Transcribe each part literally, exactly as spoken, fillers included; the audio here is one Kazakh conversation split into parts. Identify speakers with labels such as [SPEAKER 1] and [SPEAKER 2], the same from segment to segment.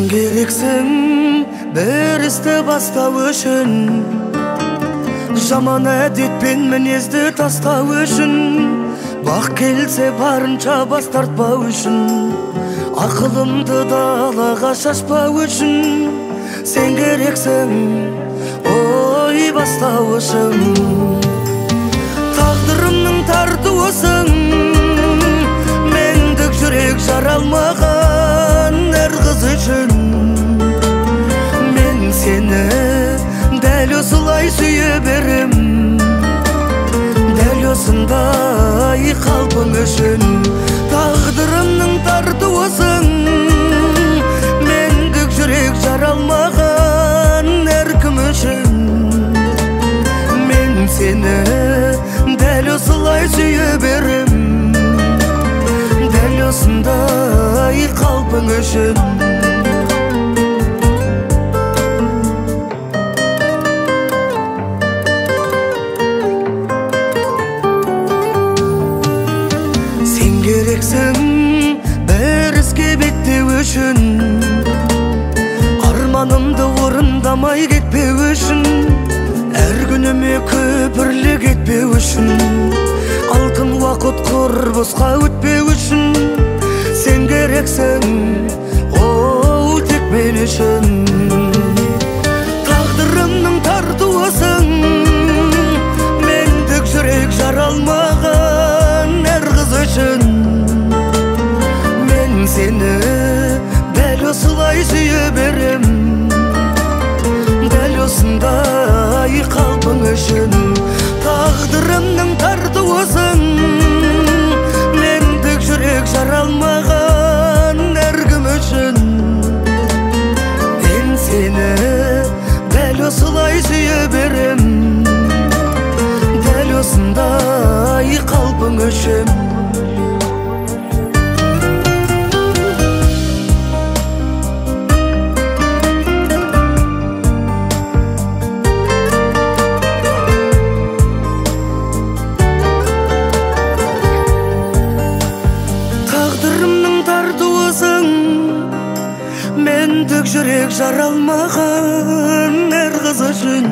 [SPEAKER 1] керексің бір істі бастау үшін, жаман әдетпен мінезді тастау үшін, бақ келсе барынша бас тартпау үшін, ақылымды далаға шашпау үшін, сен керексің ой бастауышым. Тағдырымның тартуысың, мендік жүрек жаралмаған әр қыз үшін. Мен сені дәл осылай сүйе берем, дәл осындай қалпың үшін. Тағдырымның тартуысың, мендік жүрек жаралмаған әркім үшін. Мен сені дәл осылай сүйе берем, дәл осындай қалпың үшін. Сен керексің бір іске беттеу үшін, арманымды орындамай кетпеу үшін, әр күніме күпірлік етпеу үшін, алтын уақыт құр босқа өтпеу үшін. Сен керексің оу тек мен үшін. Тағдырымның тартуысың, мендік жүрек жаралмаған әр қыз үшін. Мен сені дәл осылай сүйе берем, дәл осындай қалпың үшін. Тағдырымның тартуысың, мендік жүрек жаралмаған әркім үшін. Мен сені дәл осылай сүйе берем, дәл осындай қалпың үшін. Тағдырымның тартуысың, мендік жүрек жаралмаған әр қыз үшін.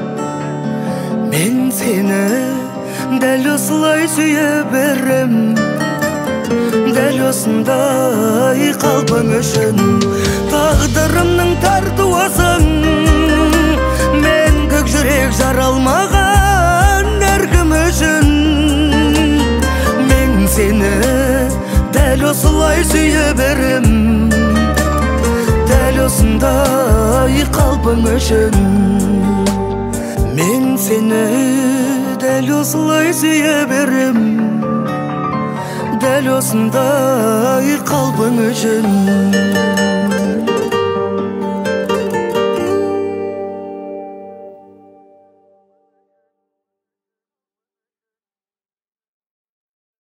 [SPEAKER 1] Мен сені дәл осылай сүйе берем, дәл осындай қалпың үшін. Тағдырымның тартуысың, мендік жүрек жаралмаған әркім үшін. Мен сені дәл осылай сүйе берем, дәл осындай қалпың үшін. Мен сені дәл осылай сүйе берем, дәл осындай қалпың үшін.